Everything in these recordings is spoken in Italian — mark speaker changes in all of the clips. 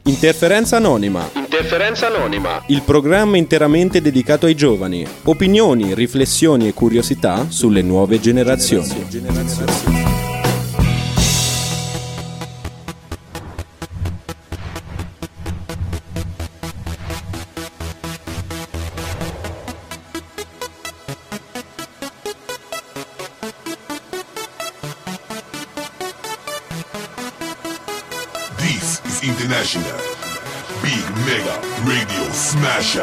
Speaker 1: Interferenza Anonima.
Speaker 2: Interferenza Anonima.
Speaker 1: Il programma interamente dedicato ai giovani. Opinioni, riflessioni e curiosità sulle nuove generazioni.
Speaker 3: This is International Big Mega Radio Smasher.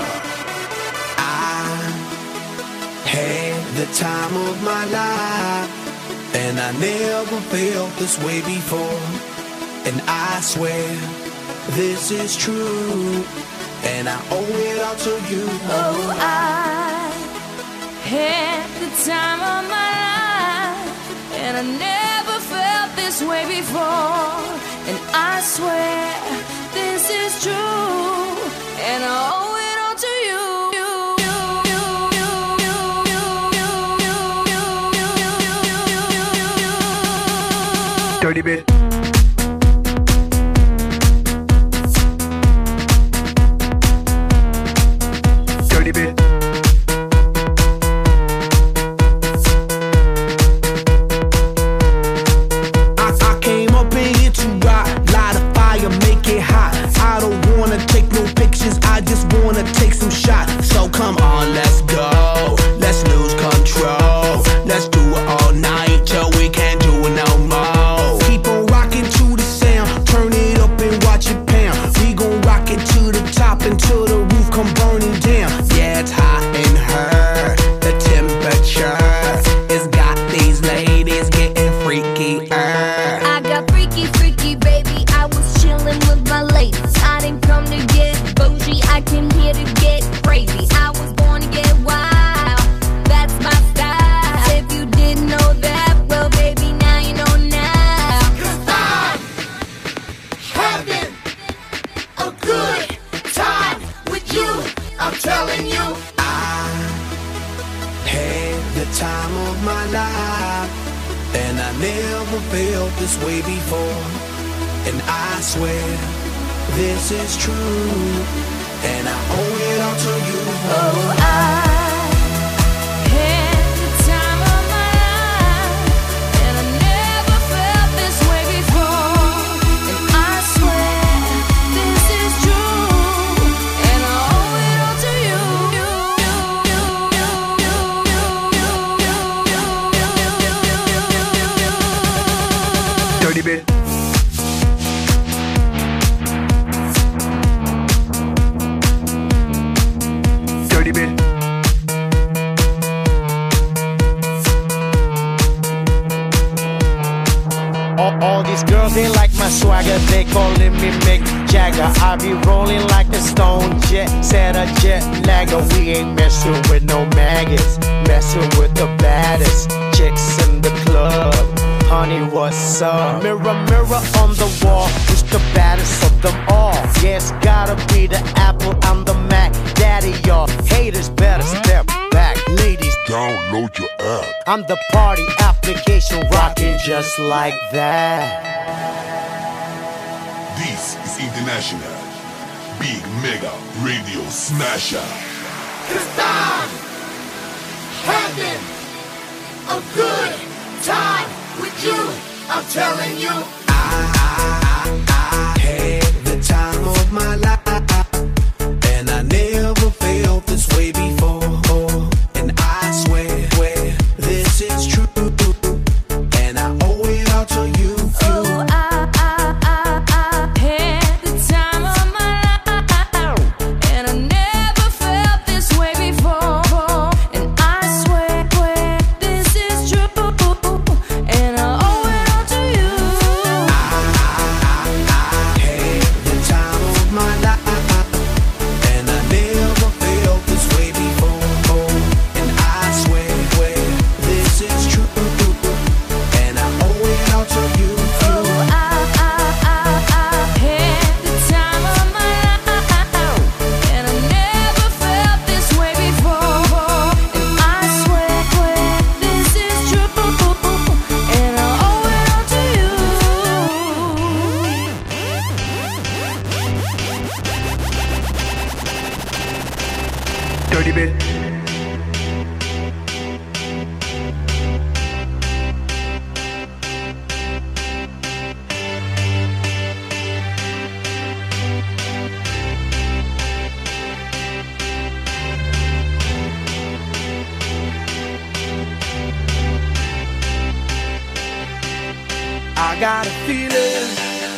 Speaker 4: I had the time of my life, and I never felt this way before. And I swear this is true, and I owe it all to you.
Speaker 5: Oh, I had the time of my life, and I never felt this way before. And I swear this is true, and I owe it all to you.
Speaker 4: Dirty bit. Dirty bit. I came up in here to rock, light a fire, make it hot. I don't wanna take no pictures, I just wanna take some shots. So come on, let's go, let's lose control. Let's do it all night till we can't do it no more. Keep on rocking to the sound, turn it up and watch it pound. We gon' rock it to the top until the roof come burning down. Yeah, it's hot in her, the temperature has got these ladies getting freaky.
Speaker 5: I got freaky, freaky, baby. I was chillin' with my ladies. I didn't come to get bougie, I came here to get crazy. I was born to get wild, that's my style. If you didn't know that, well, baby, now you know now. 'Cause I'm having a good time with you, I'm telling you.
Speaker 4: I had the time of my life, and I never felt this way before. And I swear this is true, and I owe it all to you.
Speaker 5: Oh, I had the time of my life, and I never felt this way before. And I swear this is true, and I owe it all to you.
Speaker 4: Dirty bit. Dirty bit.
Speaker 6: All these girls, they like my swagger, they calling me Mick Jagger. I be rolling like a stone jet, set a jet lagger. We ain't messing with no maggots, messing with the baddest chicks in the club. Honey, what's up? Mirror, mirror on the wall, who's the baddest of them all? Yeah, it's gotta be the Apple, I'm the Mac. Daddy, y'all haters better step back. Ladies,
Speaker 3: Download your app.
Speaker 6: I'm the party application rocking just like that.
Speaker 3: This is International Big Mega Radio Smasher.
Speaker 5: 'Cause I'm having a good time with you, I'm telling you.
Speaker 4: I had the time of my life, and I never felt this way before. And I swear this is true, and I owe it all to you.
Speaker 5: Oh, I had the time of my life, and I never felt this way before. And I swear this is true, and I owe it all to you.
Speaker 6: dirty bit.
Speaker 4: I got a feeling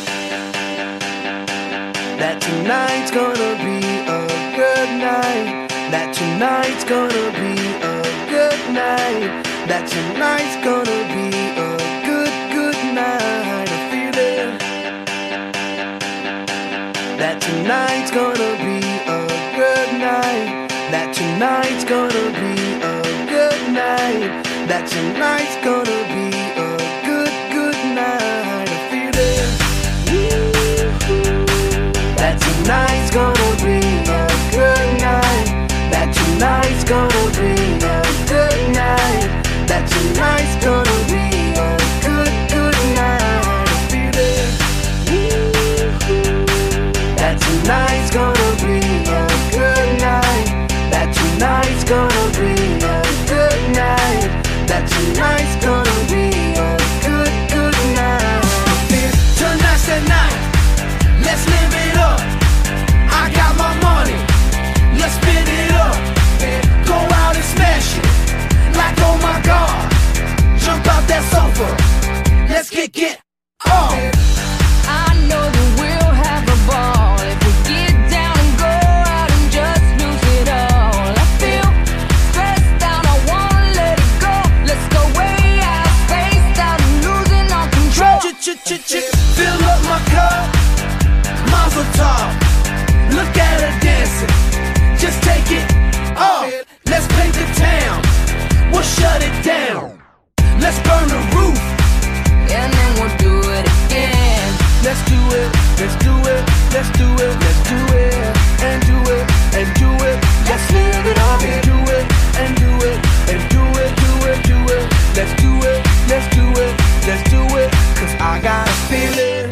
Speaker 4: that tonight's gonna be a good night. That tonight's gonna be a good night. That tonight's gonna be a good night. A feeling that tonight's gonna be a good night. That tonight's gonna be a good night. That tonight's gonna be a good night. A feeling that tonight's gonna be a good night. That tonight's gonna be a good night. That tonight's gonna be a good night. A feeling that tonight's gonna be a good night. That tonight's gonna be a good night. That tonight's gonna be a good night. Tonight's the night. Let's live it up. I got my money. Let's spin it up. Go out and smash it. Like oh my God. Jump out that sofa. Let's get up.
Speaker 5: I know that we'll have a ball if we get down and go out and just lose it all. I feel stressed out, I wanna let it go. Let's go way out, spaced out and losing all control.
Speaker 4: Fill up my cup, Mazel tov. Look at her dancing, just take it off. Let's paint the town, we'll shut it down. Let's burn the roof,
Speaker 5: And then we'll do it again.
Speaker 4: let's do it, let's do it, let's do it, let's do it, and do it, and do it. Let's live it up and do it, and do it, and do it, do it, do it. Let's do it, let's do it, let's do it. Cause I got a feeling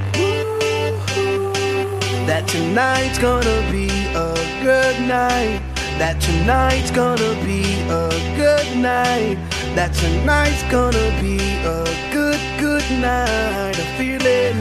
Speaker 4: that tonight's gonna be a good night. That tonight's gonna be a good night. That tonight's gonna be a good night. A feeling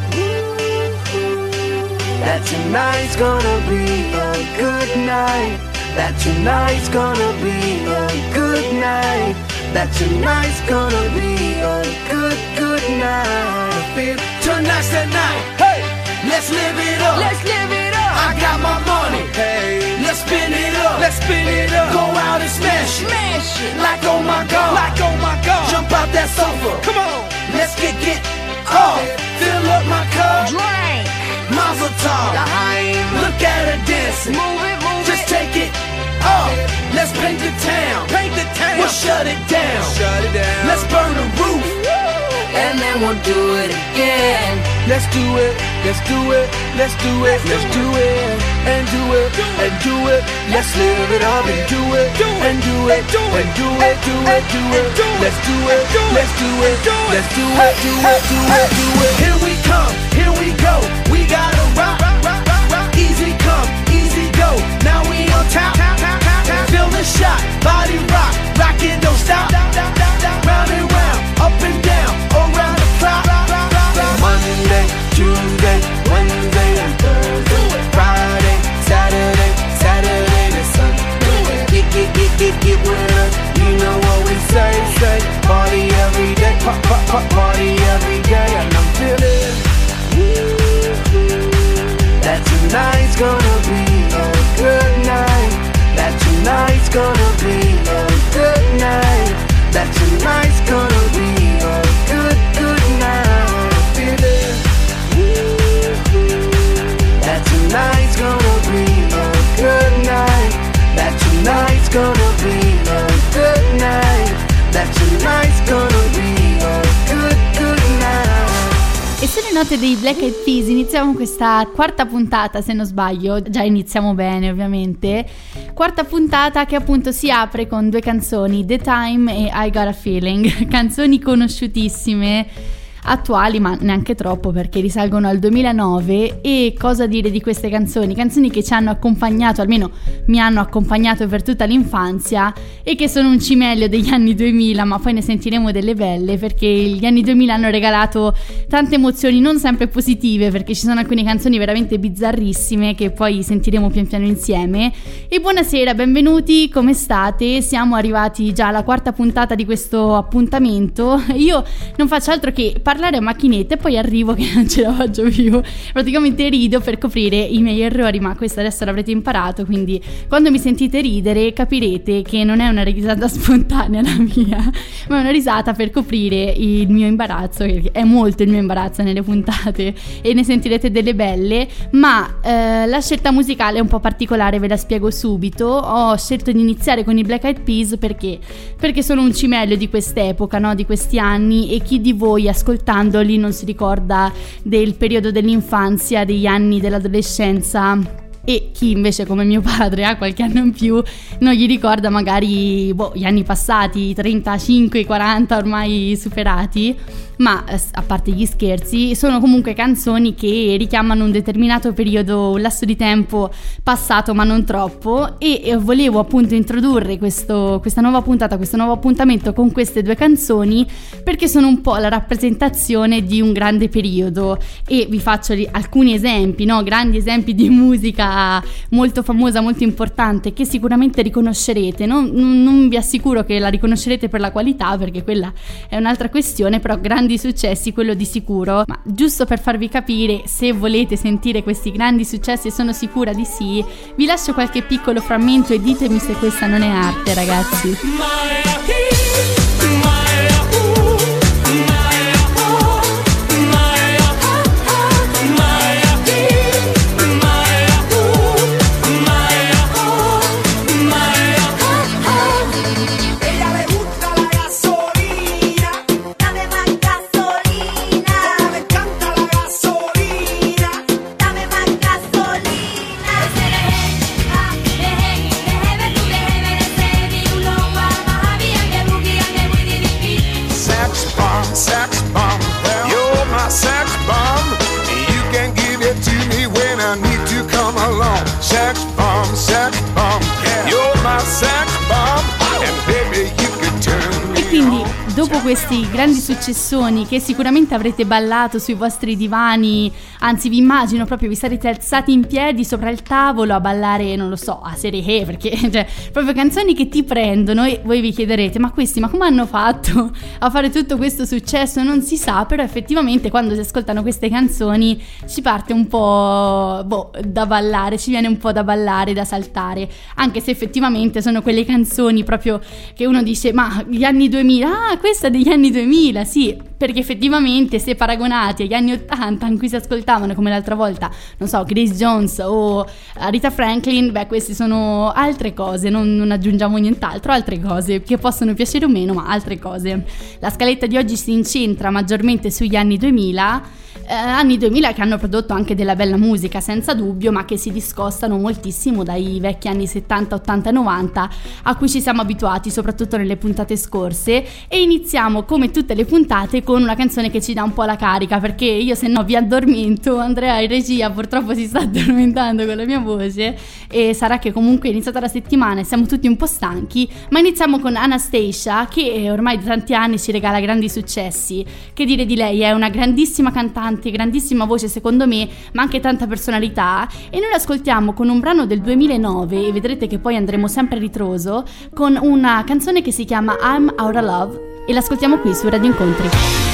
Speaker 4: that tonight's gonna be a good night. That tonight's gonna be a good night. That tonight's gonna be a good night. I feel tonight's the night. Hey, let's live it up.
Speaker 5: Let's live it up.
Speaker 4: I got my money. Hey, let's spin it up. Let's spin it up. Go out and smash it.
Speaker 5: Smash it.
Speaker 4: Like oh my God. Like oh my God. Jump out that sofa. Come on. Let's get up. Fill up my cup.
Speaker 5: Drink.
Speaker 4: Mazel tov. Look at her dancing.
Speaker 5: Move it, move
Speaker 4: Just
Speaker 5: it.
Speaker 4: take it off. Let's paint the town. Paint the town. We'll shut it down. Shut it down. Let's burn the roof.
Speaker 5: And then we'll do it again.
Speaker 4: Let's do it. Let's do it. Let's do it. Let's do it. And do it. And do it. Let's live it up and do it. And do it. And do it. Do it. Do it. Let's do it. Let's do it. Let's do it. Do it. Do it. Do it. Here we come. Here we go. We gotta rock. Easy come. Easy go. Now we on top. Feel the shot. Body rock. Rock it. Don't stop. Round and round. Up and down. Around the clock. Monday, Tuesday, Wednesday, and Thursday. Friday, Saturday, Saturday to Sunday. Get with us. You know what we say. Party every day. Party every day. And I'm feeling that tonight's gonna be a good night. That tonight's gonna be a good night. That tonight's gonna be a good night. Feeling that tonight's gonna be a good night. That tonight's gonna be a good night. That tonight's gonna be a good night.
Speaker 2: E sulle note dei Black Eyed Peas iniziamo questa quarta puntata, se non sbaglio, già iniziamo bene ovviamente, quarta puntata che appunto si apre con due canzoni, The Time e I Got a Feeling, canzoni conosciutissime attuali, ma neanche troppo perché risalgono al 2009. E cosa dire di queste canzoni? Canzoni che ci hanno accompagnato, almeno mi hanno accompagnato per tutta l'infanzia, e che sono un cimelio degli anni 2000, ma poi ne sentiremo delle belle, perché gli anni 2000 hanno regalato tante emozioni non sempre positive, perché ci sono alcune canzoni veramente bizzarrissime che poi sentiremo pian piano insieme. E buonasera, benvenuti, come state? Siamo arrivati già alla quarta puntata di questo appuntamento. Io non faccio altro che parlare a macchinetta e poi arrivo che non ce la faccio più, praticamente rido per coprire i miei errori, ma questo adesso l'avrete imparato, quindi quando mi sentite ridere capirete che non è una risata spontanea la mia, ma è una risata per coprire il mio imbarazzo, che è molto il mio imbarazzo nelle puntate, e ne sentirete delle belle. Ma la scelta musicale è un po' particolare, ve la spiego subito. Ho scelto di iniziare con i Black Eyed Peas perché sono un cimelio di quest'epoca, no? Di questi anni, e chi di voi ascoltandoli non si ricorda del periodo dell'infanzia, degli anni dell'adolescenza, e chi invece come mio padre ha qualche anno in più non gli ricorda magari gli anni passati, 35, 40 ormai superati. Ma a parte gli scherzi, sono comunque canzoni che richiamano un determinato periodo, un lasso di tempo passato ma non troppo, e volevo appunto introdurre questa nuova puntata, questo nuovo appuntamento con queste due canzoni, perché sono un po' la rappresentazione di un grande periodo. E vi faccio alcuni esempi, no? Grandi esempi di musica molto famosa, molto importante, che sicuramente riconoscerete. Non vi assicuro che la riconoscerete per la qualità, perché quella è un'altra questione, però grandi successi, quello di sicuro. Ma giusto per farvi capire, se volete sentire questi grandi successi, e sono sicura di sì, vi lascio qualche piccolo frammento e ditemi se questa non è arte, ragazzi. Dopo questi grandi successoni che sicuramente avrete ballato sui vostri divani, anzi vi immagino proprio vi sarete alzati in piedi sopra il tavolo a ballare, non lo so, a serie, perché cioè proprio canzoni che ti prendono, e voi vi chiederete ma come hanno fatto a fare tutto questo successo? Non si sa, però effettivamente quando si ascoltano queste canzoni ci parte un po' da ballare, ci viene un po' da ballare, da saltare, anche se effettivamente sono quelle canzoni proprio che uno dice ma gli anni 2000, questa degli anni 2000, sì, perché effettivamente se paragonati agli anni 80 in cui si ascoltavano, come l'altra volta, non so, Grace Jones o Rita Franklin, queste sono altre cose, non aggiungiamo nient'altro, altre cose che possono piacere o meno, ma altre cose. La scaletta di oggi si incentra maggiormente sugli anni 2000, anni 2000 che hanno prodotto anche della bella musica senza dubbio, ma che si discostano moltissimo dai vecchi anni 70, 80 e 90 a cui ci siamo abituati soprattutto nelle puntate scorse. E iniziamo come tutte le puntate con una canzone che ci dà un po' la carica, perché io se no vi addormento. Andrea in regia purtroppo si sta addormentando con la mia voce, e sarà che comunque è iniziata la settimana e siamo tutti un po' stanchi, ma iniziamo con Anastacia, che ormai da tanti anni ci regala grandi successi. Che dire di lei? È una grandissima cantante, grandissima voce secondo me, ma anche tanta personalità, e noi l'ascoltiamo con un brano del 2009 e vedrete che poi andremo sempre a ritroso con una canzone che si chiama I'm Out of Love, e l'ascoltiamo qui su Radio Incontri.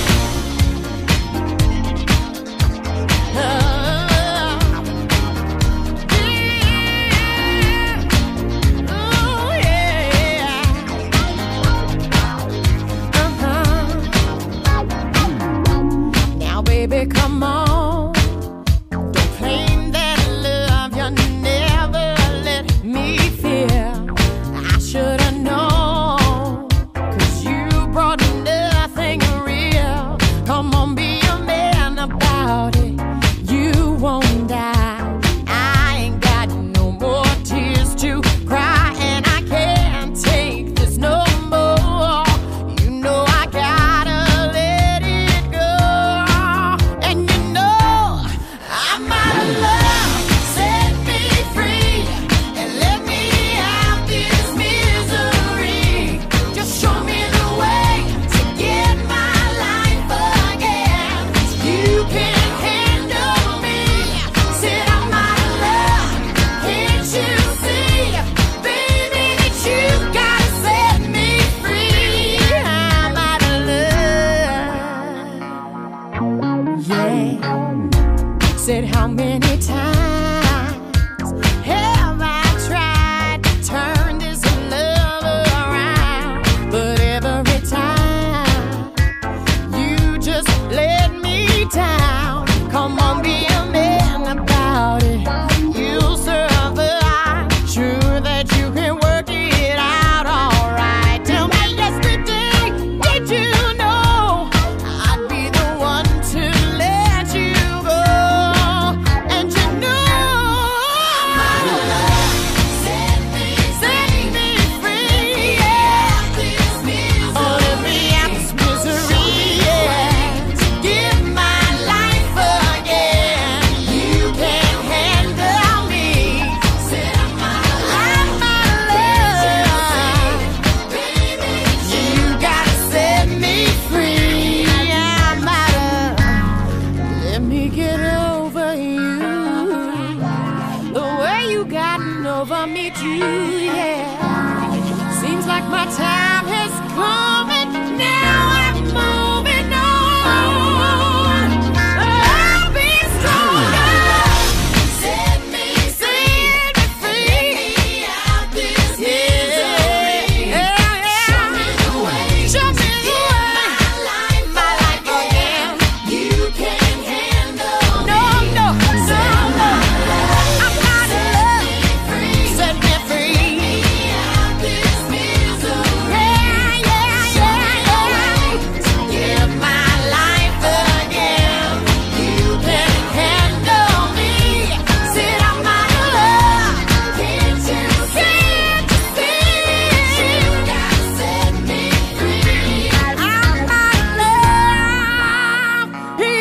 Speaker 7: Come on, don't claim that love you never let me feel. I should've known, 'cause you brought nothing real. Said how many times have I tried to turn this love around, but every time you just let me down. Come on, be a man about it. You'll survive. Sure that you can work it out all right. Tell me yesterday, did you know I'd be the one to let you go? And you know, set me free, yeah. Oh, let me out this misery, yeah. Give my life again. You can't handle me. I'm out of love. You gotta set me free. I'm out of. Let me get over you. The way you gotten over me too, yeah. Seems like my time has come and now I'm moving on. I'll be stronger. Set me free. Out this misery. Show me the way. My life again. You can't handle me. No. I'm out of love. Set me free. Out this misery. Give my life again. You can't handle me. Said I'm out of love. Can't you see? You gotta set me free. I'm out of love.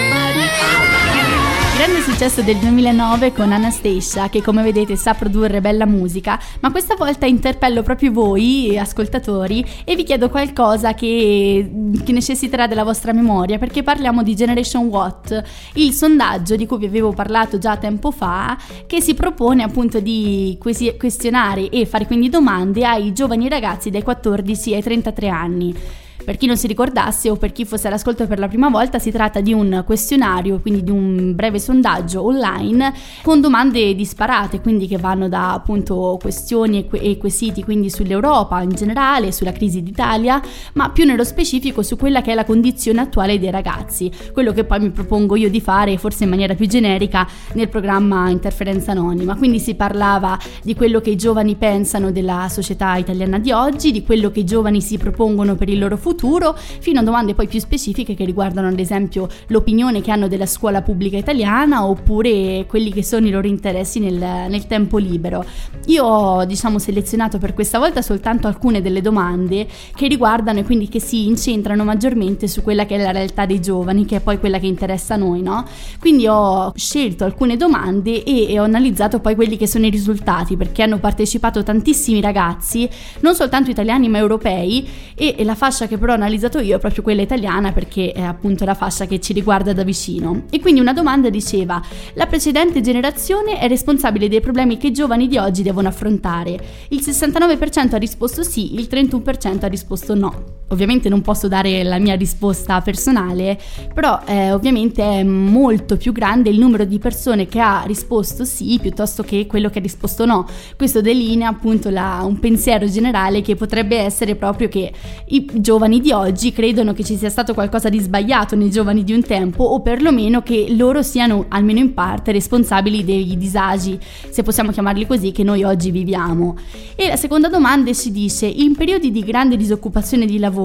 Speaker 2: Grande successo del 2009 con Anastacia, che come vedete sa produrre bella musica, ma questa volta interpello proprio voi ascoltatori e vi chiedo qualcosa che necessiterà della vostra memoria, perché parliamo di Generation What, il sondaggio di cui vi avevo parlato già tempo fa, che si propone appunto di questionare e fare quindi domande ai giovani ragazzi dai 14 ai 33 anni. Per chi non si ricordasse o per chi fosse all'ascolto per la prima volta, si tratta di un questionario, quindi di un breve sondaggio online con domande disparate, quindi che vanno da appunto questioni e quesiti quindi sull'Europa in generale, sulla crisi d'Italia, ma più nello specifico su quella che è la condizione attuale dei ragazzi, quello che poi mi propongo io di fare forse in maniera più generica nel programma Interferenza Anonima. Quindi si parlava di quello che i giovani pensano della società italiana di oggi, di quello che i giovani si propongono per il loro futuro, fino a domande poi più specifiche che riguardano ad esempio l'opinione che hanno della scuola pubblica italiana oppure quelli che sono i loro interessi nel tempo libero. Io ho selezionato per questa volta soltanto alcune delle domande che riguardano e quindi che si incentrano maggiormente su quella che è la realtà dei giovani, che è poi quella che interessa a noi, no? Quindi ho scelto alcune domande e ho analizzato poi quelli che sono i risultati, perché hanno partecipato tantissimi ragazzi, non soltanto italiani ma europei, e la fascia che però ho analizzato io è proprio quella italiana, perché è appunto la fascia che ci riguarda da vicino. E quindi una domanda diceva: la precedente generazione è responsabile dei problemi che i giovani di oggi devono affrontare? Il 69% ha risposto sì, il 31% ha risposto no. Ovviamente non posso dare la mia risposta personale, però ovviamente è molto più grande il numero di persone che ha risposto sì piuttosto che quello che ha risposto no. Questo delinea appunto un pensiero generale che potrebbe essere proprio che i giovani di oggi credono che ci sia stato qualcosa di sbagliato nei giovani di un tempo, o perlomeno che loro siano almeno in parte responsabili dei disagi, se possiamo chiamarli così, che noi oggi viviamo. E la seconda domanda si dice: in periodi di grande disoccupazione di lavoro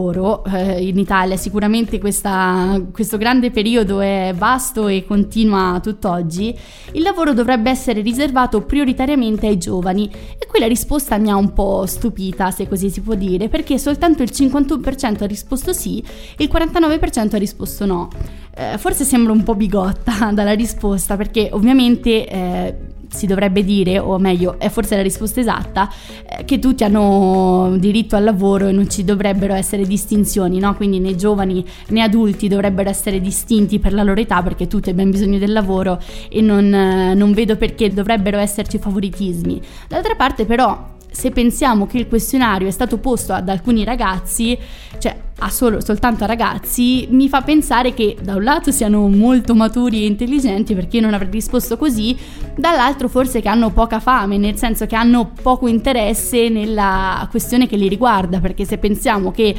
Speaker 2: in Italia, sicuramente questo grande periodo è vasto e continua tutt'oggi, il lavoro dovrebbe essere riservato prioritariamente ai giovani. E qui la risposta mi ha un po' stupita, se così si può dire, perché soltanto il 51% ha risposto sì e il 49% ha risposto no. Forse sembra un po' bigotta dalla risposta, perché ovviamente si dovrebbe dire, o meglio è forse la risposta esatta, che tutti hanno diritto al lavoro e non ci dovrebbero essere distinzioni, no? Quindi né giovani né adulti dovrebbero essere distinti per la loro età, perché tutti abbiamo bisogno del lavoro e non vedo perché dovrebbero esserci favoritismi. D'altra parte però, se pensiamo che il questionario è stato posto ad alcuni ragazzi, cioè soltanto a ragazzi, mi fa pensare che da un lato siano molto maturi e intelligenti, perché io non avrei risposto così, dall'altro forse che hanno poca fame, nel senso che hanno poco interesse nella questione che li riguarda, perché se pensiamo che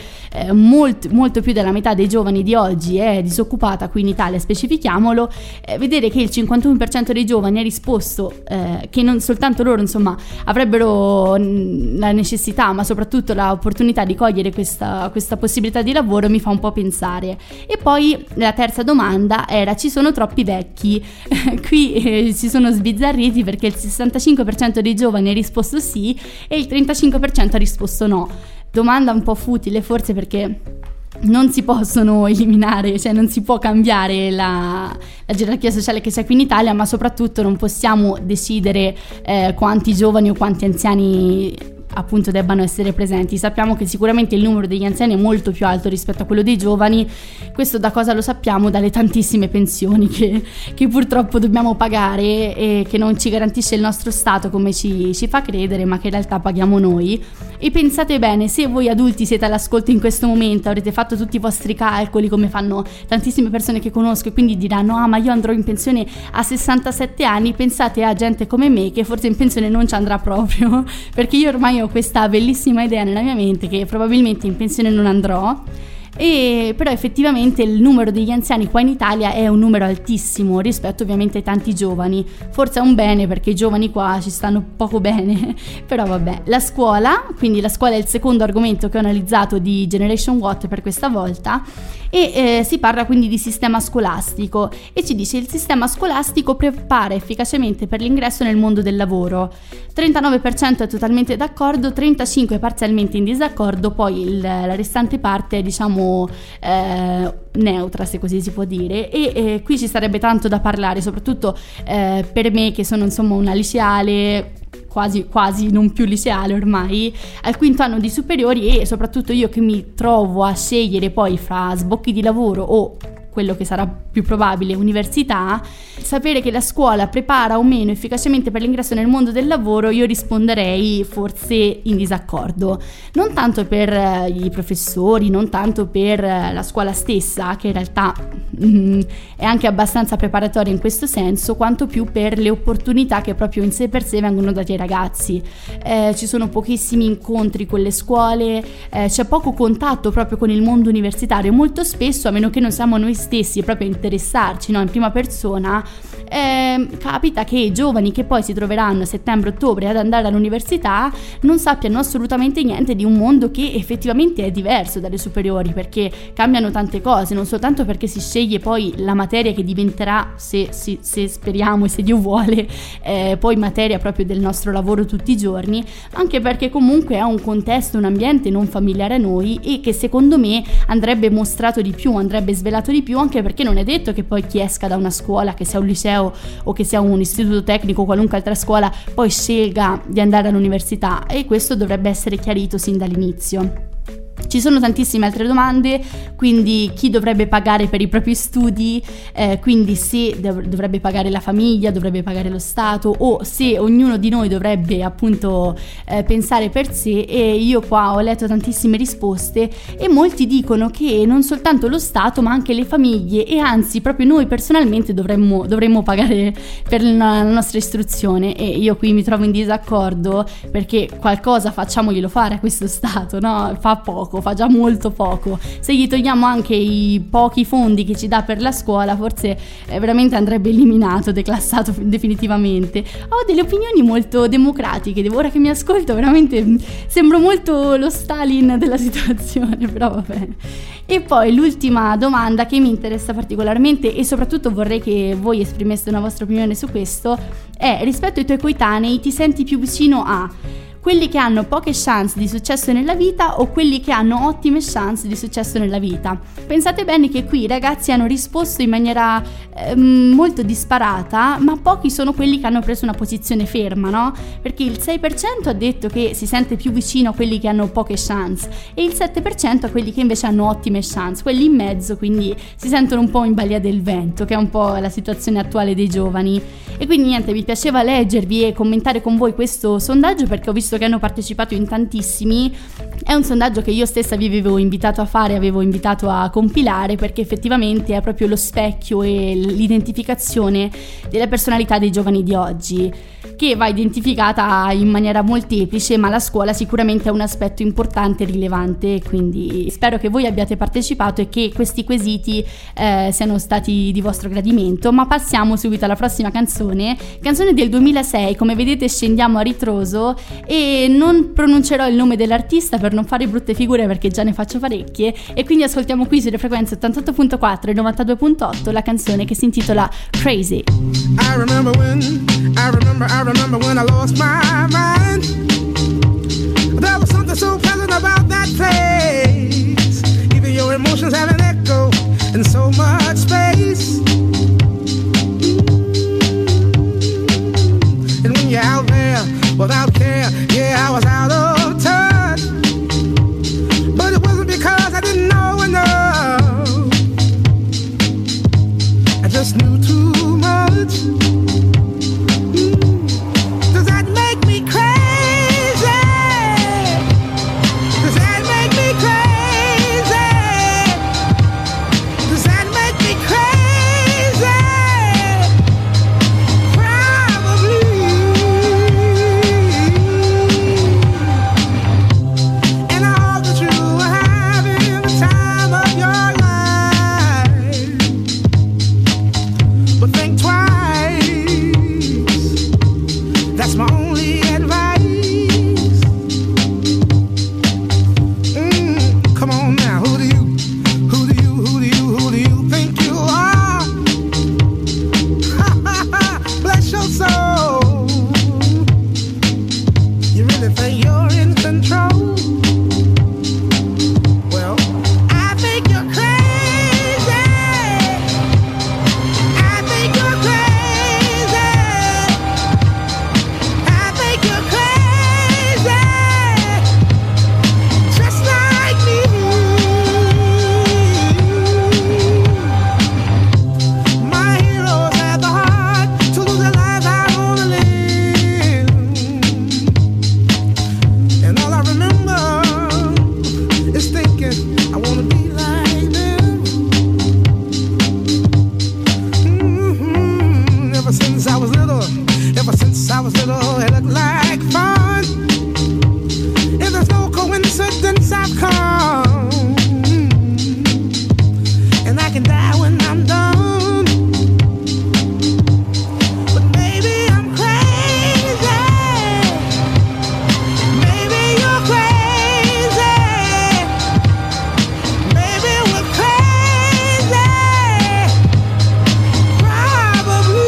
Speaker 2: molto più della metà dei giovani di oggi è disoccupata, qui in Italia specifichiamolo, vedere che il 51% dei giovani ha risposto che non soltanto loro insomma avrebbero la necessità ma soprattutto l'opportunità di cogliere questa possibilità di lavoro, mi fa un po' pensare. E poi la terza domanda era: ci sono troppi vecchi? Qui si sono sbizzarriti perché il 65% dei giovani ha risposto sì e il 35% ha risposto no. Domanda un po' futile forse, perché non si possono eliminare, cioè non si può cambiare la gerarchia sociale che c'è qui in Italia, ma soprattutto non possiamo decidere quanti giovani o quanti anziani appunto debbano essere presenti. Sappiamo che sicuramente il numero degli anziani è molto più alto rispetto a quello dei giovani. Questo da cosa lo sappiamo? Dalle tantissime pensioni che purtroppo dobbiamo pagare e che non ci garantisce il nostro Stato come ci fa credere, ma che in realtà paghiamo noi. E pensate bene, se voi adulti siete all'ascolto in questo momento, avrete fatto tutti i vostri calcoli come fanno tantissime persone che conosco e quindi diranno: ah, ma io andrò in pensione a 67 anni, pensate a gente come me che forse in pensione non ci andrà proprio, perché io ormai ho questa bellissima idea nella mia mente che probabilmente in pensione non andrò. E però effettivamente il numero degli anziani qua in Italia è un numero altissimo rispetto ovviamente ai tanti giovani. Forse è un bene, perché i giovani qua ci stanno poco bene, però vabbè. La scuola, quindi la scuola è il secondo argomento che ho analizzato di Generation What per questa volta, e si parla quindi di sistema scolastico e ci dice: il sistema scolastico prepara efficacemente per l'ingresso nel mondo del lavoro. 39% è totalmente d'accordo, 35% parzialmente in disaccordo, poi la restante parte è diciamo neutra, se così si può dire, e qui ci sarebbe tanto da parlare, soprattutto per me che sono insomma una liceale, quasi non più liceale ormai, al quinto anno di superiori, e soprattutto io che mi trovo a scegliere poi fra sbocchi di lavoro o quello che sarà più probabile università, sapere che la scuola prepara o meno efficacemente per l'ingresso nel mondo del lavoro, io risponderei forse in disaccordo, non tanto per i professori, non tanto per la scuola stessa, che in realtà è anche abbastanza preparatoria in questo senso, quanto più per le opportunità che proprio in sé per sé vengono date ai ragazzi. Ci sono pochissimi incontri con le scuole, c'è poco contatto proprio con il mondo universitario, molto spesso, a meno che non siamo noi stessi proprio a interessarci, no, in prima persona, capita che i giovani che poi si troveranno a settembre-ottobre ad andare all'università non sappiano assolutamente niente di un mondo che effettivamente è diverso dalle superiori, perché cambiano tante cose, non soltanto perché si sceglie poi la materia che diventerà, se speriamo e se Dio vuole, poi materia proprio del nostro lavoro tutti i giorni, anche perché comunque è un contesto, un ambiente non familiare a noi e che secondo me andrebbe mostrato di più, andrebbe svelato di più, anche perché non è detto che poi chi esca da una scuola, che sia un liceo o che sia un istituto tecnico o qualunque altra scuola, poi scelga di andare all'università, e questo dovrebbe essere chiarito sin dall'inizio. Ci sono tantissime altre domande, quindi chi dovrebbe pagare per i propri studi, quindi se dovrebbe pagare la famiglia, dovrebbe pagare lo Stato, o se ognuno di noi dovrebbe appunto pensare per sé. E io qua ho letto tantissime risposte e molti dicono che non soltanto lo Stato ma anche le famiglie, e anzi proprio noi personalmente dovremmo pagare per la nostra istruzione, e io qui mi trovo in disaccordo, perché qualcosa facciamoglielo fare a questo Stato, no? Fa già molto poco. Se gli togliamo anche i pochi fondi che ci dà per la scuola, forse veramente andrebbe eliminato, declassato definitivamente. Ho delle opinioni molto democratiche, ora che mi ascolto veramente sembro molto lo Stalin della situazione, però va bene. E poi l'ultima domanda che mi interessa particolarmente, e soprattutto vorrei che voi esprimeste una vostra opinione su questo, è: rispetto ai tuoi coetanei ti senti più vicino a quelli che hanno poche chance di successo nella vita o quelli che hanno ottime chance di successo nella vita? Pensate bene che qui i ragazzi hanno risposto in maniera molto disparata, ma pochi sono quelli che hanno preso una posizione ferma, no? Perché il 6% ha detto che si sente più vicino a quelli che hanno poche chance e il 7% a quelli che invece hanno ottime chance. Quelli in mezzo quindi si sentono un po' in balia del vento, che è un po' la situazione attuale dei giovani. E quindi niente, mi piaceva leggervi e commentare con voi questo sondaggio, perché ho visto che hanno partecipato in tantissimi, È un sondaggio che io stessa vi avevo invitato a fare, avevo invitato a compilare, perché effettivamente è proprio lo specchio e l'identificazione della personalità dei giovani di oggi, che va identificata in maniera molteplice, ma la scuola sicuramente è un aspetto importante e rilevante, quindi spero che voi abbiate partecipato e che questi quesiti siano stati di vostro gradimento. Ma passiamo subito alla prossima canzone del 2006. Come vedete scendiamo a ritroso e non pronuncerò il nome dell'artista per non fare brutte figure, perché già ne faccio parecchie, e quindi ascoltiamo qui sulle frequenze 88.4 e 92.8 la canzone che si intitola Crazy.
Speaker 4: I remember when I lost my mind. There was something so pleasant about that place. Even your emotions have an echo in so much space. And when you're out there without care, yeah, I was out of touch. But it wasn't because I didn't know enough. I just knew too much. Does that make me crazy? Does that make me crazy? Does that make me crazy? Probably. And I hope that you are having the time of your life. But think twice. That's my only advice. Come on now, who do you think you are? Bless your soul. You really think you're in control? Well, I think you're crazy. I think you're crazy. I think you're crazy, just like me. My heroes had the heart to lose their lives. I wanna live, and all I remember is thinking I wanna be like them. Ever since I was little, it looked like fun. If there's no coincidence, I've come, and I can die when I'm done. But maybe I'm crazy. Maybe you're crazy. Maybe we're crazy. Probably.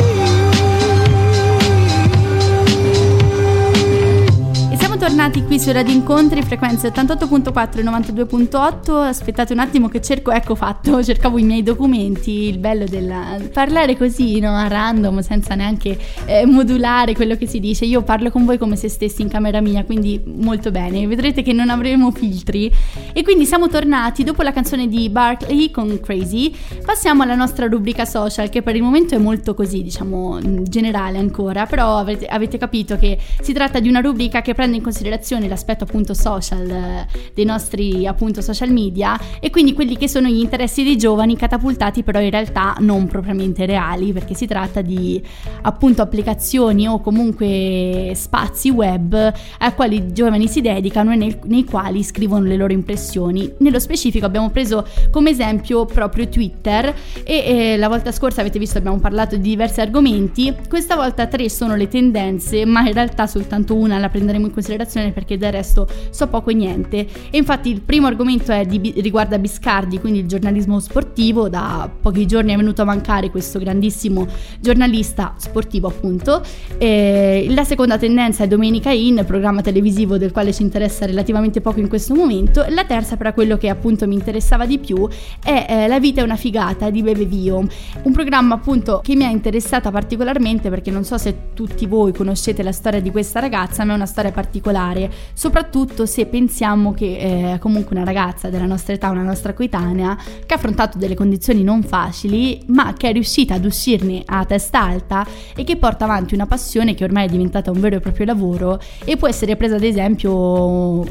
Speaker 2: E siamo tornati qui su Radio Incontri, frequenze 88.4 e 92.8. Aspettate un attimo che cercavo i miei documenti. Il bello del parlare così, no, a random, senza neanche modulare quello che si dice. Io parlo con voi come se stessi in camera mia, quindi molto bene. Vedrete che non avremo filtri. E quindi siamo tornati dopo la canzone di Barkley con Crazy. Passiamo alla nostra rubrica social, che per il momento è molto così, diciamo, generale ancora, però avete capito che si tratta di una rubrica che prende in considerazione l'aspetto appunto social dei nostri appunto social media, e quindi quelli che sono gli interessi dei giovani catapultati però in realtà non propriamente reali, perché si tratta di appunto applicazioni o comunque spazi web ai quali i giovani si dedicano e nei quali scrivono le loro impressioni. Nello specifico abbiamo preso come esempio proprio Twitter e la volta scorsa avete visto abbiamo parlato di diversi argomenti. Questa volta 3 sono le tendenze, ma in realtà soltanto una la prenderemo in considerazione perché del resto so poco e niente. E infatti il primo argomento riguarda Biscardi, quindi il giornalismo sportivo. Da pochi giorni è venuto a mancare questo grandissimo giornalista sportivo appunto. La seconda tendenza è Domenica In, programma televisivo del quale ci interessa relativamente poco in questo momento. La terza, però, quello che appunto mi interessava di più è La vita è una figata di Bebe Vio, un programma appunto che mi ha interessata particolarmente perché non so se tutti voi conoscete la storia di questa ragazza, ma è una storia particolare, soprattutto se pensiamo che è comunque una ragazza della nostra età, una nostra coetanea, che ha affrontato delle condizioni non facili, ma che è riuscita ad uscirne a testa alta e che porta avanti una passione che ormai è diventata un vero e proprio lavoro e può essere presa ad esempio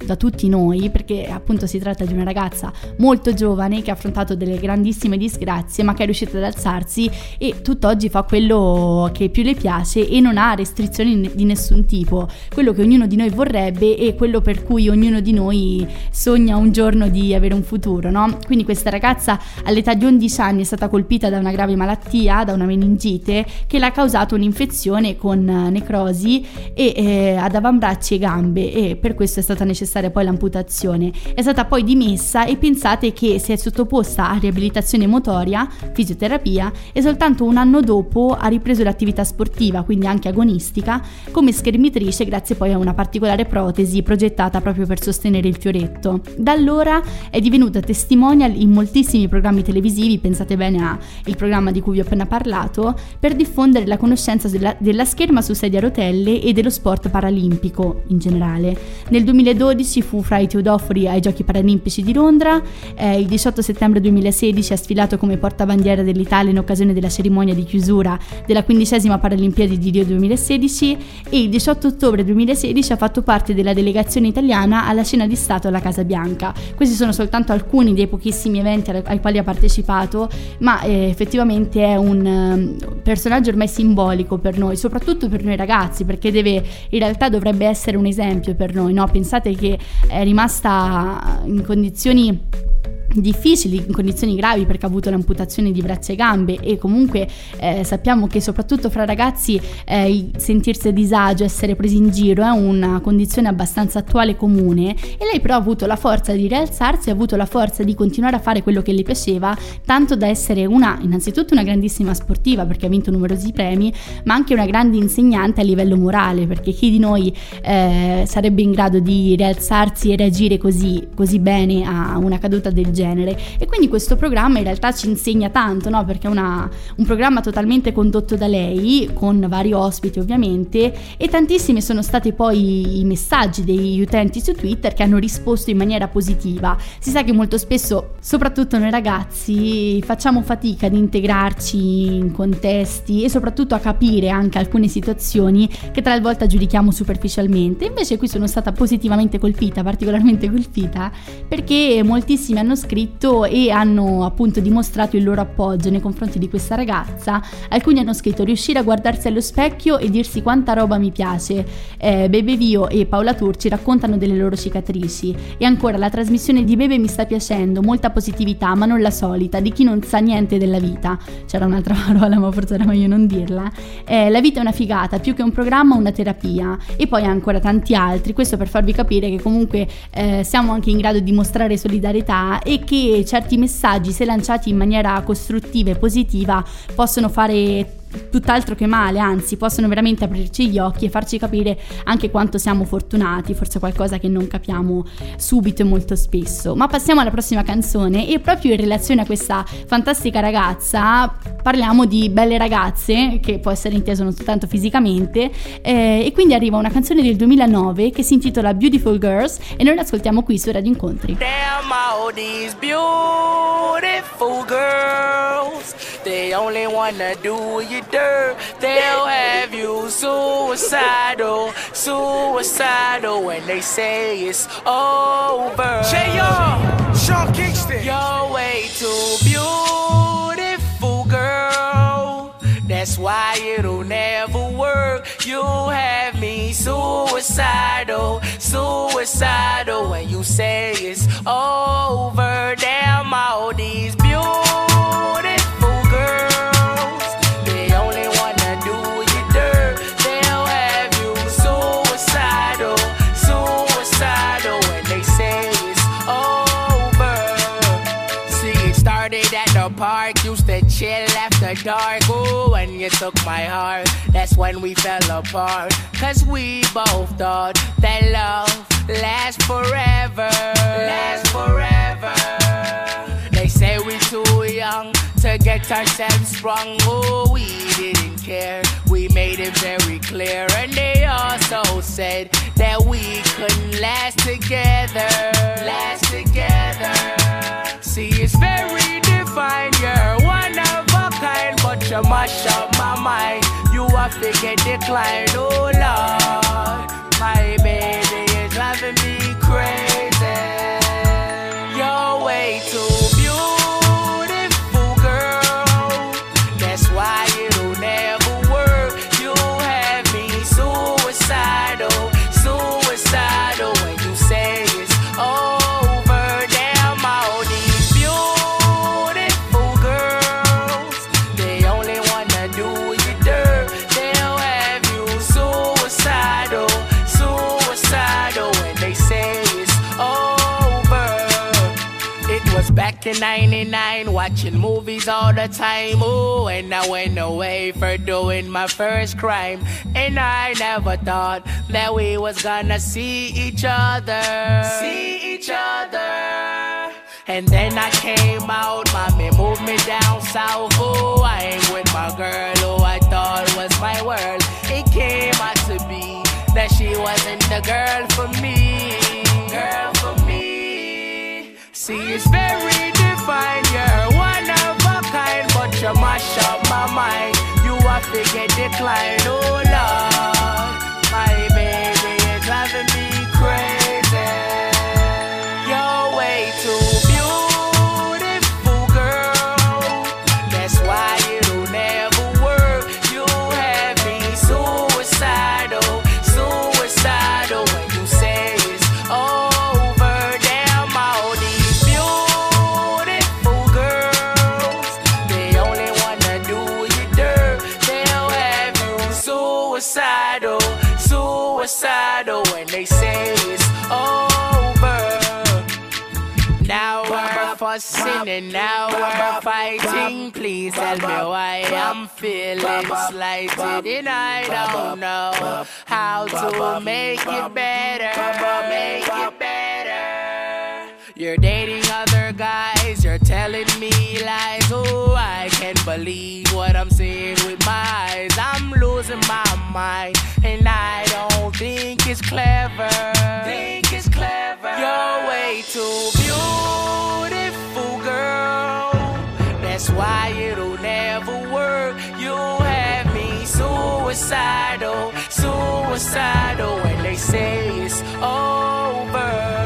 Speaker 2: da tutti noi, perché appunto si tratta di una ragazza molto giovane che ha affrontato delle grandissime disgrazie ma che è riuscita ad alzarsi e tutt'oggi fa quello che più le piace e non ha restrizioni di nessun tipo, quello che ognuno di noi vorrebbe e quello per cui ognuno di noi sogna un giorno di avere un futuro, no? Quindi questa ragazza all'età di 11 anni è stata colpita da una grave malattia, da una meningite che le ha causato un'infezione con necrosi e ad avambracci e gambe, e per questo è stata necessaria poi l'amputazione. È stata poi dimessa e pensate che si è sottoposta a riabilitazione motoria, fisioterapia, e soltanto un anno dopo ha ripreso l'attività sportiva, quindi anche agonistica, come schermitrice grazie poi a una particolare protesi progettata proprio per sostenere il fioretto. Da allora è divenuta testimonial in moltissimi programmi televisivi, pensate bene al programma di cui vi ho appena parlato, per diffondere la conoscenza della scherma su sedia a rotelle e dello sport paralimpico in generale. Nel 2012 fu fra i teodofori ai Giochi Paralimpici di Londra, il 18 settembre 2016 ha sfilato come portabandiera dell'Italia in occasione della cerimonia di chiusura della 15ª Paralimpiadi di Rio 2016 e il 18 ottobre 2016 ha fatto parte della delegazione italiana alla cena di Stato alla Casa Bianca. Questi sono soltanto alcuni dei pochissimi eventi ai quali ha partecipato, ma effettivamente è un personaggio ormai simbolico per noi, soprattutto per noi ragazzi, perché in realtà dovrebbe essere un esempio per noi, no? Pensate che è rimasta in condizioni difficili, in condizioni gravi, perché ha avuto l'amputazione di braccia e gambe, e comunque sappiamo che soprattutto fra ragazzi sentirsi a disagio, essere presi in giro è una condizione abbastanza attuale e comune, e lei però ha avuto la forza di rialzarsi, ha avuto la forza di continuare a fare quello che le piaceva, tanto da essere innanzitutto una grandissima sportiva, perché ha vinto numerosi premi, ma anche una grande insegnante a livello morale, perché chi di noi sarebbe in grado di rialzarsi e reagire così bene a una caduta del genere? E quindi questo programma in realtà ci insegna tanto, no? Perché è un programma totalmente condotto da lei, con vari ospiti ovviamente, e tantissimi sono stati poi i messaggi degli utenti su Twitter che hanno risposto in maniera positiva. Si sa che molto spesso, soprattutto noi ragazzi, facciamo fatica ad integrarci in contesti e soprattutto a capire anche alcune situazioni che talvolta giudichiamo superficialmente. Invece qui sono stata positivamente colpita, particolarmente colpita, perché moltissimi hanno scritto e hanno appunto dimostrato il loro appoggio nei confronti di questa ragazza. Alcuni hanno scritto: riuscire a guardarsi allo specchio e dirsi quanta roba mi piace. Bebe Vio e Paola Turci raccontano delle loro cicatrici. E ancora: la trasmissione di Bebe mi sta piacendo, molta positività, ma non la solita, di chi non sa niente della vita. C'era un'altra parola ma forse era meglio non dirla. La vita è una figata, più che un programma una terapia. E poi ancora tanti altri, questo per farvi capire che comunque siamo anche in grado di mostrare solidarietà e che certi messaggi, se lanciati in maniera costruttiva e positiva, possono fare tutt'altro che male, anzi possono veramente aprirci gli occhi e farci capire anche quanto siamo fortunati, forse qualcosa che non capiamo subito e molto spesso. Ma passiamo alla prossima canzone, e proprio in relazione a questa fantastica ragazza parliamo di belle ragazze, che può essere inteso non soltanto fisicamente, e quindi arriva una canzone del 2009 che si intitola Beautiful Girls e noi l'ascoltiamo qui su Radio Incontri.
Speaker 8: Damn all these beautiful girls, they only wanna do you dirt. They'll have you suicidal when they say it's over.
Speaker 6: J.R. Sean Kingston.
Speaker 8: You're way too beautiful, girl. That's why it'll never work. You have me suicidal when you say it's over. Damn all these beautiful girls, they only wanna do you dirt. They'll have you suicidal when they say it's over. See, it started at the park, used to chill after dark. Ooh, when you took my heart, that's when we fell apart. Cause we both thought that love lasts forever. They say we're too young to get ourselves sprung. Oh, we didn't care, we made it very clear. And they also said that we couldn't last together. See, it's very defined, you're one of a kind, but you mash up my mind. You have to get declined, oh Lord. My baby is a driving me crazy. You're way too beautiful, girl. That's why it'll never work. You have me suicidal, suicidal when you say it's over. Damn, all these beautiful girls, they only wanna do you dirt. They'll have you suicidal, suicidal when they say it's over. It was back in 99, watching movies all the time. Ooh, and I went away for doing my first crime. And I never thought that we was gonna see each other. See each other. And then I came out, mommy moved me down south. Ooh, I ain't with my girl who I thought was my world. It came out to be that she wasn't the girl for me. Girl for me. See, it's very defined, you're one of a kind, but you mash up my mind. You have to get declined, oh Lord. My baby is driving me crazy. You're way too beautiful, girl. That's why it'll never work. You have me suicidal, suicidal when you say it's over. Damn, all these beautiful girls, they only wanna do you dirt. They'll have you suicidal, suicidal when they say it's over. Now we're fussing and now we're fighting. Please tell me why I'm feeling slighted, and I don't know how to make it better. Make it better. You're dating other guys, you're telling me lies. Oh, I can't believe what I'm seeing with my eyes. I'm losing my mind, and I don't think it's clever. Think it's clever. You're way too beautiful, girl. That's why it'll never work. You have me suicidal, suicidal when they say it's over.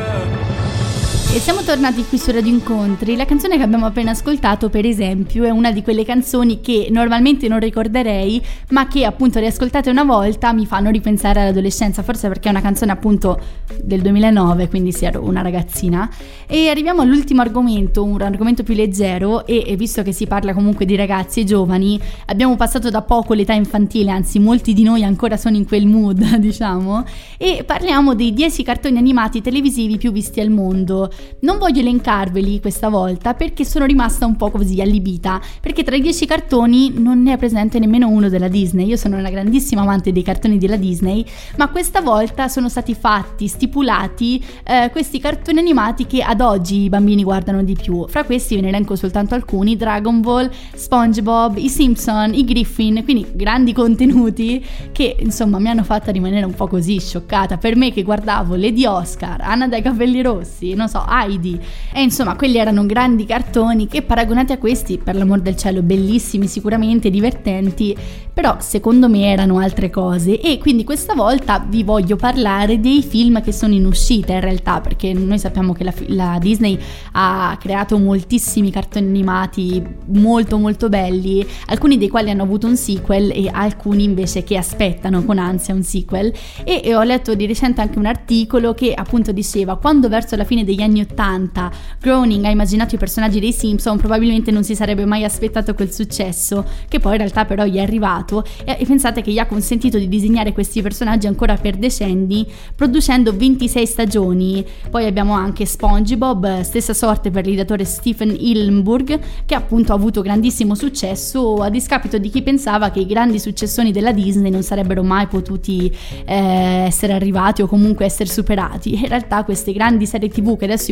Speaker 2: E siamo tornati qui su Radio Incontri. La canzone che abbiamo appena ascoltato, per esempio, è una di quelle canzoni che normalmente non ricorderei, ma che appunto riascoltate una volta mi fanno ripensare all'adolescenza, forse perché è una canzone appunto del 2009, quindi sì, ero una ragazzina. E arriviamo all'ultimo argomento, un argomento più leggero, e visto che si parla comunque di ragazzi e giovani, abbiamo passato da poco l'età infantile, anzi molti di noi ancora sono in quel mood, diciamo, e parliamo dei 10 cartoni animati televisivi più visti al mondo. Non voglio elencarveli questa volta perché sono rimasta un po' così allibita, perché tra i 10 cartoni non ne è presente nemmeno uno della Disney. Io sono una grandissima amante dei cartoni della Disney, ma questa volta sono stati stipulati questi cartoni animati che ad oggi i bambini guardano di più. Fra questi ve ne elenco soltanto alcuni: Dragon Ball, SpongeBob, i Simpson, i Griffin, quindi grandi contenuti che insomma mi hanno fatta rimanere un po' così scioccata. Per me che guardavo Lady Oscar, Anna dai capelli rossi, non so, Heidi, e insomma quelli erano grandi cartoni che, paragonati a questi, per l'amor del cielo, bellissimi sicuramente, divertenti, però secondo me erano altre cose. E quindi questa volta vi voglio parlare dei film che sono in uscita in realtà, perché noi sappiamo che la Disney ha creato moltissimi cartoni animati molto molto belli, alcuni dei quali hanno avuto un sequel e alcuni invece che aspettano con ansia un sequel. E ho letto di recente anche un articolo che appunto diceva: quando verso la fine degli anni 80 Groening ha immaginato i personaggi dei Simpson, probabilmente non si sarebbe mai aspettato quel successo, che poi in realtà però gli è arrivato, e pensate che gli ha consentito di disegnare questi personaggi ancora per decenni, producendo 26 stagioni. Poi abbiamo anche SpongeBob, stessa sorte per l'ideatore Stephen Hillenburg, che appunto ha avuto grandissimo successo, a discapito di chi pensava che i grandi successoni della Disney non sarebbero mai potuti essere arrivati o comunque essere superati. In realtà queste grandi serie TV che adesso i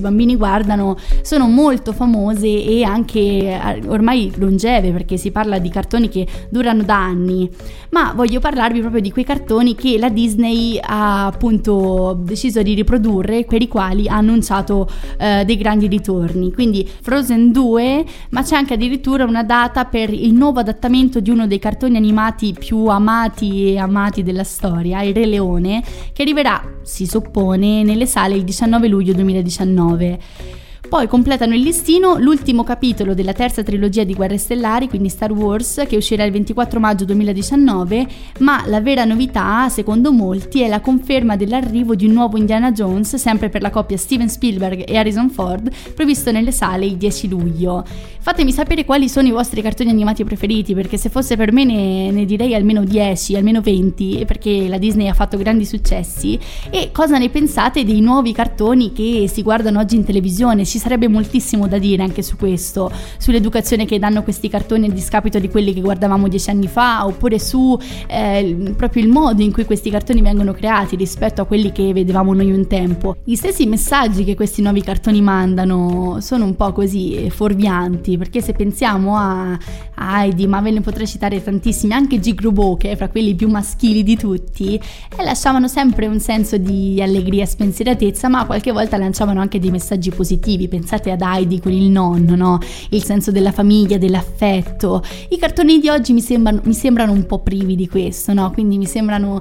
Speaker 2: bambini guardano sono molto famose e anche ormai longeve, perché si parla di cartoni che durano da anni. Ma voglio parlarvi proprio di quei cartoni che la Disney ha appunto deciso di riprodurre, per i quali ha annunciato dei grandi ritorni. Quindi Frozen 2, ma c'è anche addirittura una data per il nuovo adattamento di uno dei cartoni animati più amati della storia, Il Re Leone, che arriverà, si suppone, nelle sale il 19 luglio 2019. Poi completano il listino l'ultimo capitolo della terza trilogia di Guerre Stellari, quindi Star Wars, che uscirà il 24 maggio 2019, ma la vera novità, secondo molti, è la conferma dell'arrivo di un nuovo Indiana Jones, sempre per la coppia Steven Spielberg e Harrison Ford, previsto nelle sale il 10 luglio. Fatemi sapere quali sono i vostri cartoni animati preferiti, perché se fosse per me ne direi almeno 10, almeno 20, perché la Disney ha fatto grandi successi. E cosa ne pensate dei nuovi cartoni che si guardano oggi in televisione? Ci sarebbe moltissimo da dire anche su questo, sull'educazione che danno questi cartoni a discapito di quelli che guardavamo 10 anni fa, oppure su proprio il modo in cui questi cartoni vengono creati rispetto a quelli che vedevamo noi un tempo. Gli stessi messaggi che questi nuovi cartoni mandano sono un po' così fuorvianti, perché se pensiamo a Heidi, ma ve ne potrei citare tantissimi, anche Gigrobo, che è fra quelli più maschili di tutti, lasciavano sempre un senso di allegria e spensieratezza, ma qualche volta lanciavano anche dei messaggi positivi. Pensate ad Heidi con il nonno, no? Il senso della famiglia, dell'affetto. I cartoni di oggi mi sembrano un po' privi di questo, no? Quindi mi sembra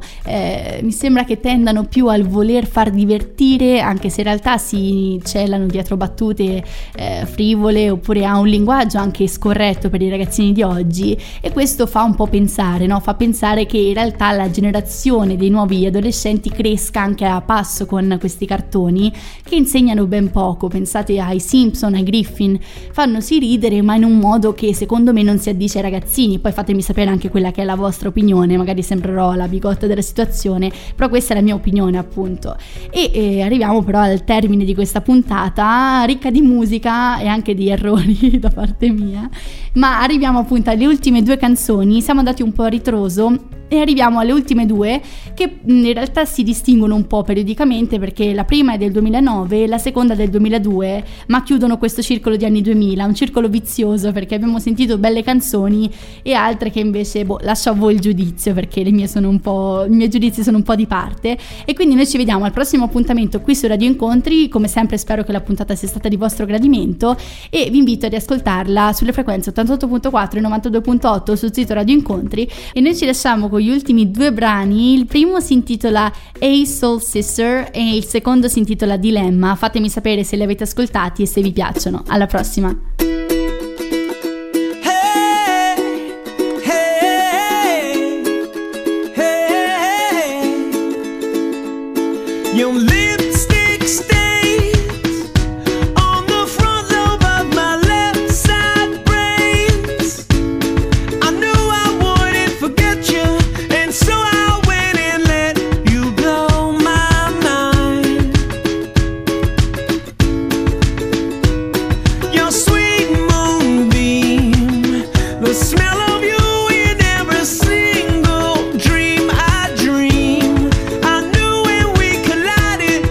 Speaker 2: che tendano più al voler far divertire, anche se in realtà si celano dietro battute frivole, oppure ha un linguaggio anche scorretto per i ragazzini di oggi, e questo fa un po' pensare, no? Fa pensare che in realtà la generazione dei nuovi adolescenti cresca anche a passo con questi cartoni che insegnano ben poco. Pensate ai Simpson, ai Griffin, fanno sì ridere, ma in un modo che secondo me non si addice ai ragazzini. Poi fatemi sapere anche quella che è la vostra opinione, magari sembrerò la bigotta della situazione, però questa è la mia opinione, appunto. E arriviamo però al termine di questa puntata ricca di musica e anche di errori da parte mia, ma arriviamo appunto alle ultime due canzoni. Siamo andati un po' a ritroso e arriviamo alle ultime due, che in realtà si distinguono un po' periodicamente, perché la prima è del 2009 e la seconda del 2002, ma chiudono questo circolo di anni 2000, un circolo vizioso, perché abbiamo sentito belle canzoni e altre che invece lascio a voi il giudizio, perché i miei giudizi sono un po' di parte. E quindi noi ci vediamo al prossimo appuntamento qui su Radio Incontri. Come sempre spero che la puntata sia stata di vostro gradimento e vi invito ad ascoltarla sulle frequenze 88.4 e 92.8 sul sito Radio Incontri. E noi ci lasciamo con gli ultimi due brani. Il primo si intitola Hey Soul Sister e il secondo si intitola Dilemma. Fatemi sapere se li avete ascoltati e se vi piacciono. Alla prossima.
Speaker 4: Your lipstick stains on the front lobe of my left side brains. I knew I wouldn't forget you, and so I went and let you blow my mind. Your sweet moonbeam, the smell of you in every single dream I dream. I knew when we collided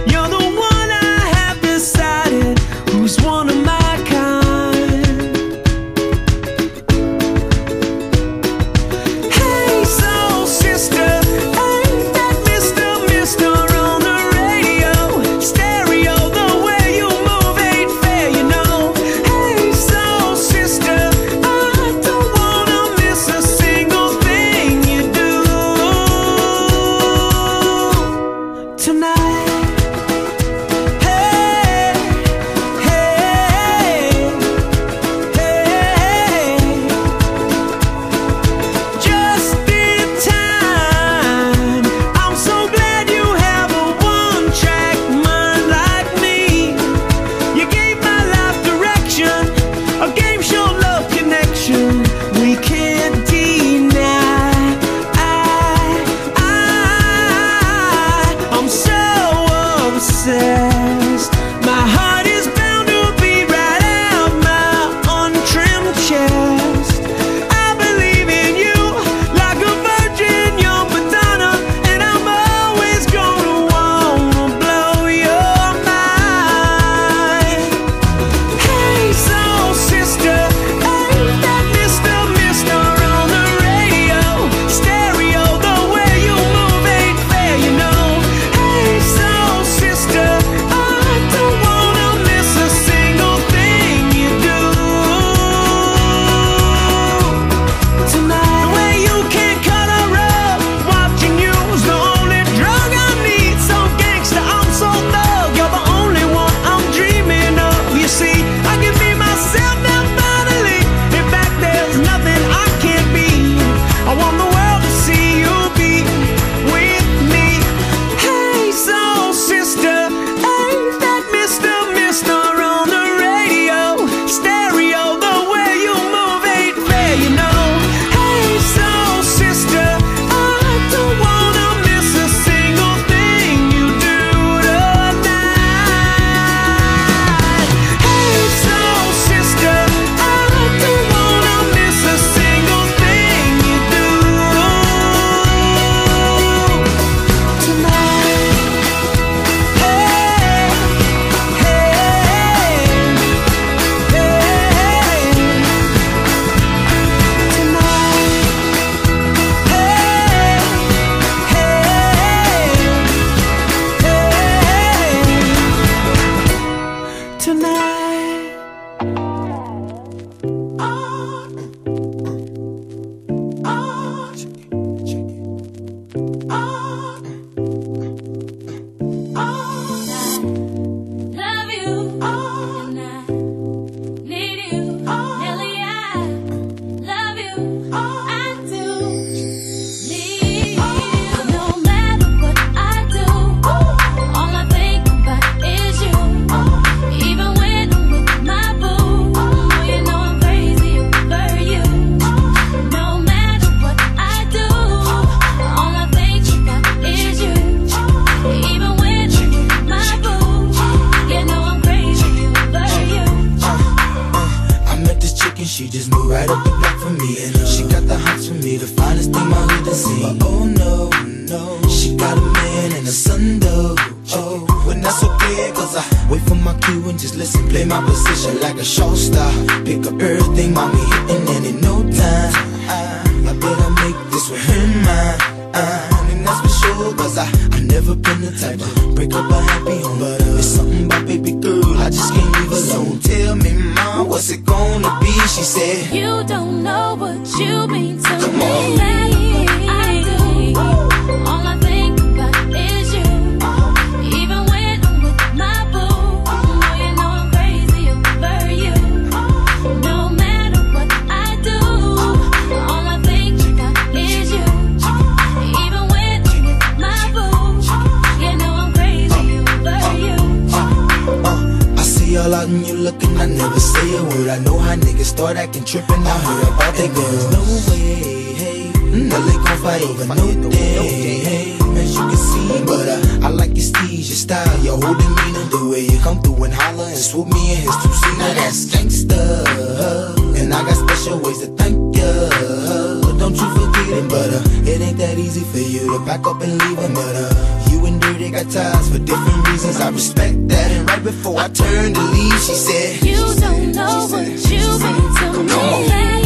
Speaker 9: flashing like a show star. Pick up everything, mommy hitting and in no time. I better make this with him mine. And that's for sure, cause I never been the type to break up a happy home. But it's something about baby girl, I just can't leave alone. Tell me, mom, what's it gonna be? She said,
Speaker 7: you don't know what you mean to
Speaker 9: come
Speaker 7: me.
Speaker 9: on.
Speaker 7: No matter what I do, all I think about is you. Even when I'm with my boo, you know I'm crazy over you. No matter what I do, all I think about is you. Even when I'm with my boo, you know I'm crazy over you.
Speaker 9: I see all out and you looking, I never say a word. I know how niggas start acting trippin'. I heard about that girl. No way, hey, no they gon' fight over no day, hey. As you can see, but I like your steez, your style, your whole demeanor, the way you come through and holler and swoop me in his two-seater. Now that's gangsta, and I got special ways to thank ya. Don't you forget it, but it ain't that easy for you to back up and leave him. But you and Dirty got ties for different reasons. I respect that. And right before I turned to leave, she said,
Speaker 7: you don't know what you mean to me.